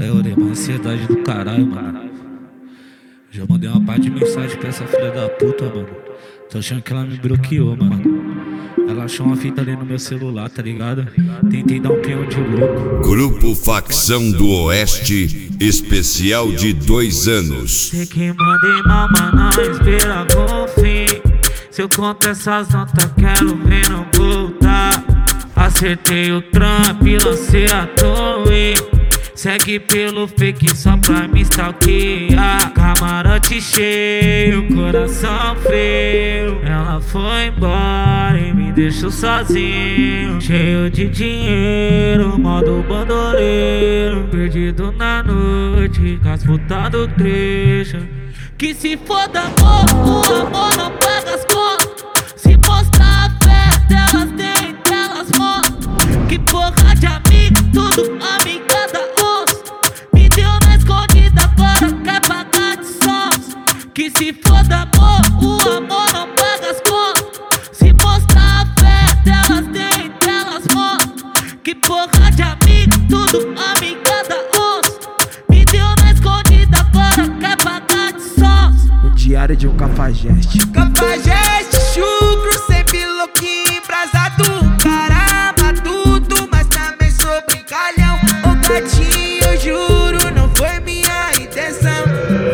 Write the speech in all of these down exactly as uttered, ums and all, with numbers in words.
É, orei, uma ansiedade do caralho, mano. Já mandei uma parte de mensagem pra essa filha da puta, mano. Tô achando que ela me bloqueou, mano. Ela achou uma fita ali no meu celular, tá ligado? Tentei dar um peão de louco. Grupo Facção do Oeste, especial de dois anos. Sei que mandei mal, mas não espera com fim. Se eu conto essas notas, quero ver não voltar. Acertei o trampo e lancei a torre. Segue pelo fake só pra me stalkear. Camarote cheio, coração frio. Ela foi embora e me deixou sozinho. Cheio de dinheiro, modo bandoleiro. Perdido na noite, com as putas do trecho. Que se foda amor, o amor não paga as contas. Se mostrar a fé delas, tem delas mostram. Que porra de amigo, tudo amigada osso. Me deu na escondida, agora quer pagar de sons. Que se foda amor, o amor não paga as contas. Se mostrar a fé delas, tem delas mostram. Que porra de amigo, tudo amigada osso. Me deu na escondida, agora quer pagar de sons. O diário de um cafajeste. Cafajeste, chucro, sempre louquinho, embrasado. Caramba, tudo, mas também sou brincalhão. Ô gatinho, eu juro, não foi minha intenção.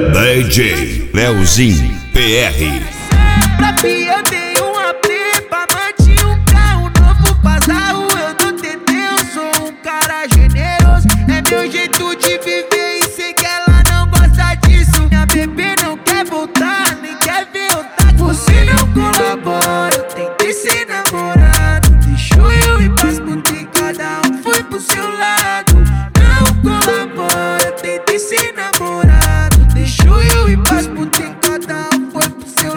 D J Leozinho P R. Pra fi eu dei uma prepa, mantinha um carro novo bazarro. Eu não tentei, eu sou um cara generoso. É meu jeito de viver e sei que ela não gosta disso. Minha bebê não quer voltar, nem quer ver eu tá. Você não colabora, eu tentei ser namorado. Deixou eu ir pras putas, cada um foi pro seu lado. Não colabora, eu tentei ser namorado. Deixou eu ir pras putas, cada um foi pro seu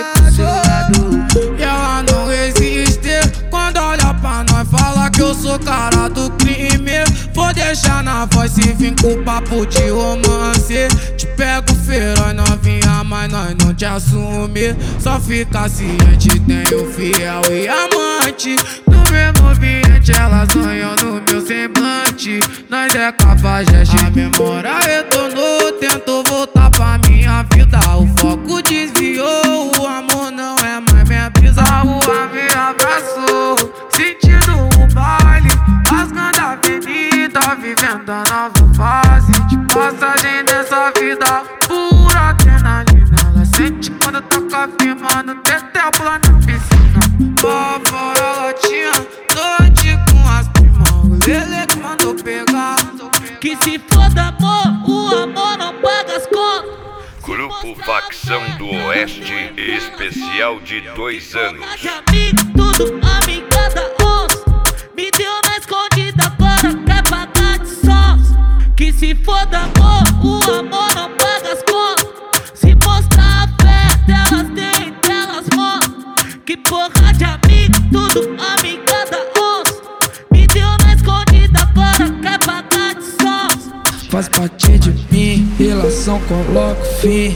lado. E ela não resiste quando olha pra nós, fala que eu sou cara do crime. Vou deixar na voz e vim com papo de romance. Te pego feroz novinha, mas nós não te assume. Só fica ciente, tenho fiel e amante. No mesmo ambiente ela sonhou no meu semblante. Nós é cafajeste, a memória retornou. Tento voltar pra minha vida, o foco desviou. O amor não é mais minha brisa, a rua me abraçou. Sentindo o baile, rasgando a avenida, vivendo a nova fase de passagem dessa vida. Pura adrenalina, ela sente quando toca firmando. Tentei pular na piscina, lá fora ela tinha noite com as primas. O Lele que mandou pegar. Que se foda amor, o amor não paga as contas. Grupo Facção do Oeste, especial de dois anos. Amigo, tudo amigada osso. Me deu na escondida, agora quer pagar de sons. Que se foda amor, o amor não paga as contas. Se mostrar a fé delas, tem delas mostram. Que porra de amigo, tudo amigada osso. Me deu na escondida, agora quer pagar de sons. Faz parte de mim, relação coloca fim.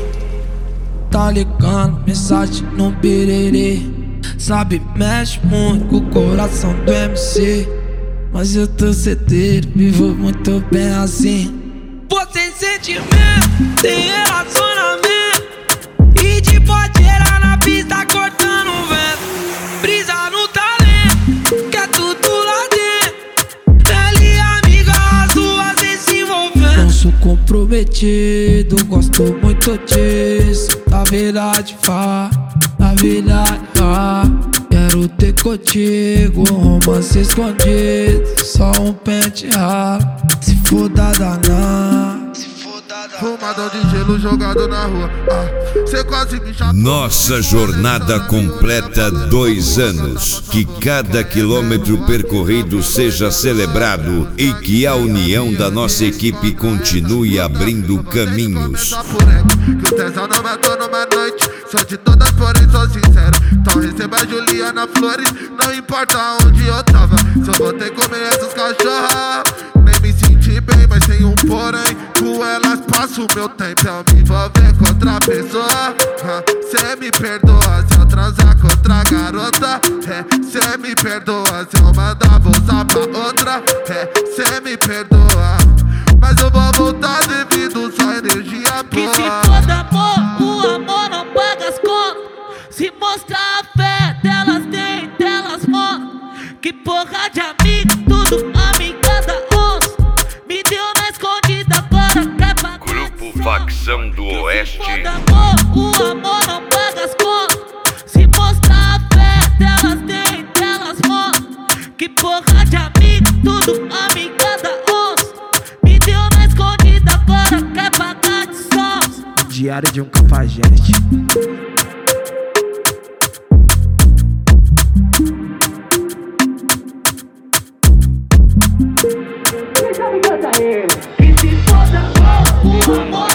Tá ligando, mensagem no birerê. Sabe, mexe muito com o coração do M C. Mas eu tô certeiro, vivo muito bem assim. Você sentimento, tem relacionamento. E de podeira na pista cortando o vento. Brisa no talento, que é tudo lá dentro. Pele amiga, as duas vêm se envolvendo. Não sou comprometido, gosto muito disso. Na verdade, vá, na verdade, vá. Quero ter contigo um romance escondido. Só um pente ralo, se for dada não. Fumador de gelo jogado na rua. Ah, cê quase me chamou. Nossa jornada completa dois anos. Que cada quilômetro percorrido seja celebrado e que a união da nossa equipe continue abrindo caminhos. Que o tesão não matou numa noite. Sou de todas, porém sou sincero. Então receba a Juliana Flores, não importa onde eu tava. Se eu vou ter que comer essas cachorras, nem me senti bem, mas tem um porém. Com elas passo o meu tempo, eu me envolver com outra pessoa. Cê me perdoa se eu transar com outra garota. É, cê me perdoa se eu mandar bolsa pra outra. É, cê me perdoa. mas eu vou voltar devido sua energia Que boa. se foda amor, o amor não paga as contas. Se mostrar a fé delas tem, delas mostram. Que porra de amigo, tudo amigada onça. Me deu na escondida, agora quer pagar. Grupo Facção do Oeste. Que se foda amor, o amor não paga as contas. Se mostrar a fé delas tem, delas mostram. Que porra de amigo, tudo amigada onça. Me deu na escondida, agora quer pagar de sons. Diário de um Cafajeste. Que se foda, o amor